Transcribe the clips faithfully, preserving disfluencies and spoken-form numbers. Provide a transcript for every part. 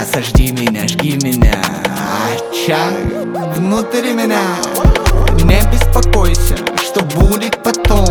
сожги меня, жги меня, отчай внутри меня. Не беспокойся, что будет потом.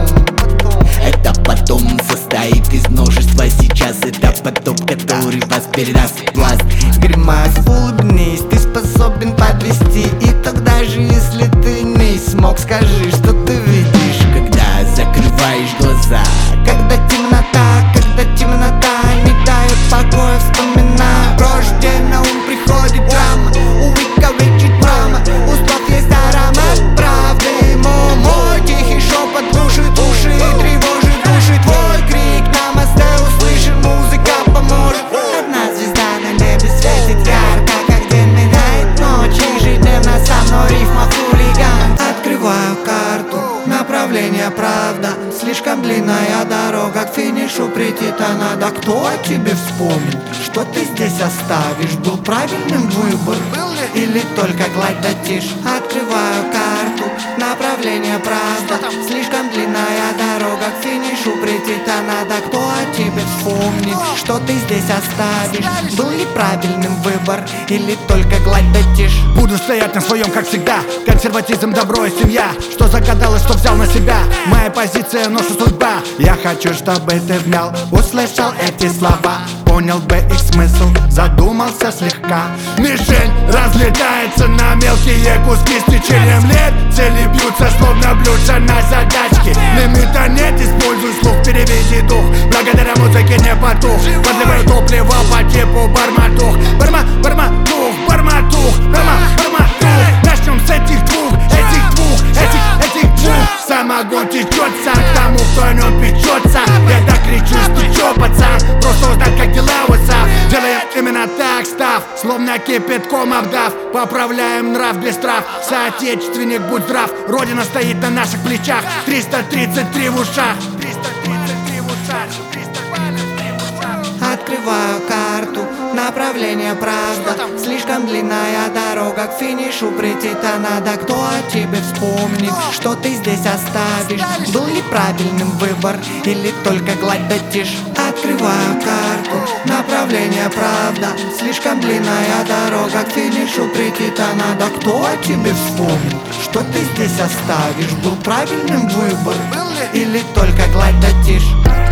Это потом состоит из множества. Сейчас это поток, который вас передаст в пласт. Гримас, улыбнись, ты способен подвести. И тогда же, если ты не смог, скажи, что ты видишь, когда закрываешь глаза. Когда темнота, когда темнота не дает покоя, вспоминаю прошлое, на ум приходит драма. Увековечить мама, у слов есть аромат правды. Мой, мой тихий шепот глушит уши и тревожит души. Твой крик на мосте услышан, музыка поможет. Одна звезда на небе светит ярко, как день меняет ночь. Ежедневно со мной рифма хулиган. Открываю карту, направление правда. Слишком длинная дорога, к финишу прийти-то надо. Кто о тебе вспомнит, что ты здесь оставишь? Был правильным выбор или только гладь да тишь? Открываю карту, направление правда. Слишком длинная дорога, к финишу прийти-то надо. Кто о тебе вспомнит, что ты здесь оставишь? Был ли правильным выбор или только гладь да тишь? Буду стоять на своем, как всегда. Консерватизм, добро и семья. Что загадал и что взял на себя. Моя позиция, ношу судьба. Я хочу, чтобы ты внял, услышал эти слова, понял бы их смысл, задумался слегка. Мишень разлетается на мелкие куски с течением лет. Цели бьются, словно блюдца на задачке. Лимита нет, используй слух, переведи дух. Благодаря музыке не потух. Подливаю топливо по типу барматух. Барма, барматух, барматух, барма, барматух. Начнем с этих двух, этих двух, этих, этих двух. Сам огонь течется к тому, кто о нем печется. Я так кричу, ты чё, пацан? Просто узнать, как дела у отца. Делаем именно так, став, словно кипятком обдав. Поправляем нрав без трав. Соотечественник, будь здрав. Родина стоит на наших плечах. Триста тридцать три в ушах. Триста тридцать три в ушах. Открываю карту, направление правда. Слишком длинная дорога, к финишу прийти-то надо. Кто о тебе вспомнит, что ты здесь оставишь? Был ли правильным выбор или только гладь да тишь? Открываю карту, направление правда. Слишком длинная дорога, к финишу прийти-то надо. Кто о тебе вспомнит, что ты здесь оставишь? Был правильным выбор или только гладь да тишь?